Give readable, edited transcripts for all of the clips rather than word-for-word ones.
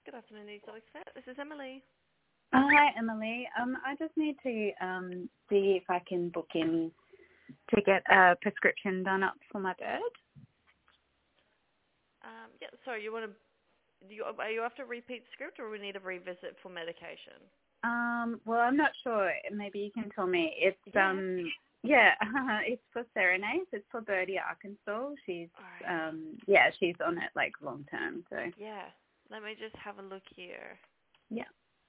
Good afternoon, the Exotic Vet. This is Emily. Hi, Emily. I just need to see if I can book in to get a prescription done up for my bird. Sorry, are you after a repeat script or we need a revisit for medication? Well, I'm not sure. Maybe you can tell me. It's it's for Serenade. It's for Birdie Arkansas. She's right. she's on it like long term. So Yeah. Let me just have a look here. yeah.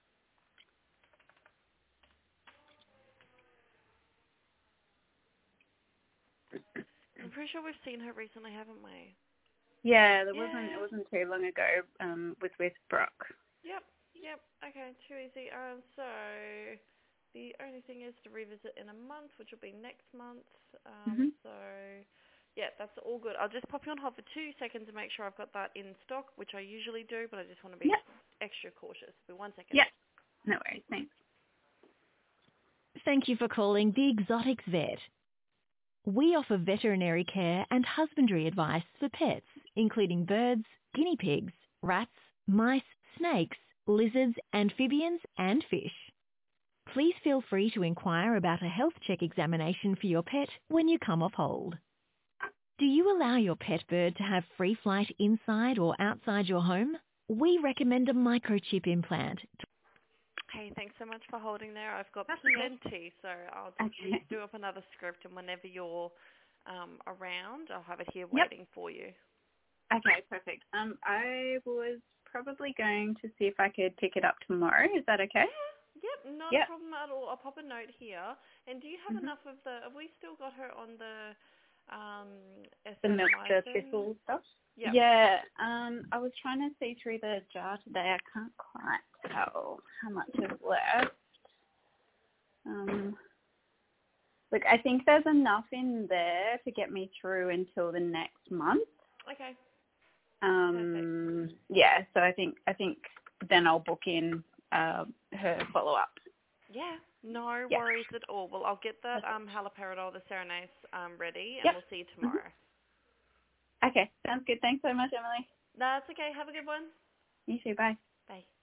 I'm pretty sure we've seen her recently, haven't we? Yeah, it Yeah. wasn't too long ago. With Brock. Yep. Okay, too easy. So the only thing is to revisit in a month, which will be next month. Mhm. So yeah, that's all good. I'll just pop you on hold for 2 seconds to make sure I've got that in stock, which I usually do, but I just want to be Yeah. extra cautious. Be 1 second. Yeah. No worries. Thanks. Thank you for calling The Exotics Vet. We offer veterinary care and husbandry advice for pets, including birds, guinea pigs, rats, mice, snakes, lizards, amphibians, and fish. Please feel free to inquire about a health check examination for your pet when you come off hold. Do you allow your pet bird to have free flight inside or outside your home? We recommend a microchip implant. Hey, thanks so much for holding there. I've got That's okay. plenty, so I'll just Okay. do up another script, and whenever you're around, I'll have it here Yep. waiting for you. Okay, perfect. I was probably going to see if I could pick it up tomorrow. Is that okay? Yep, not a Yep. problem at all. I'll pop a note here. And do you have enough of have we still got her on the The milk, the azithromycin? thistle stuff. Yep. Yeah. I was trying to see through the jar today. I can't quite tell how much is left. Look, I think there's enough in there to get me through until the next month. Okay. Perfect. Yeah. So I think then I'll book in her follow up. Yeah, no Yeah. worries at all. Well, I'll get that haloperidol, the Serenase, ready, and Yep. we'll see you tomorrow. Okay, sounds good. Thanks so much, Emily. That's okay. Have a good one. You too. Bye. Bye.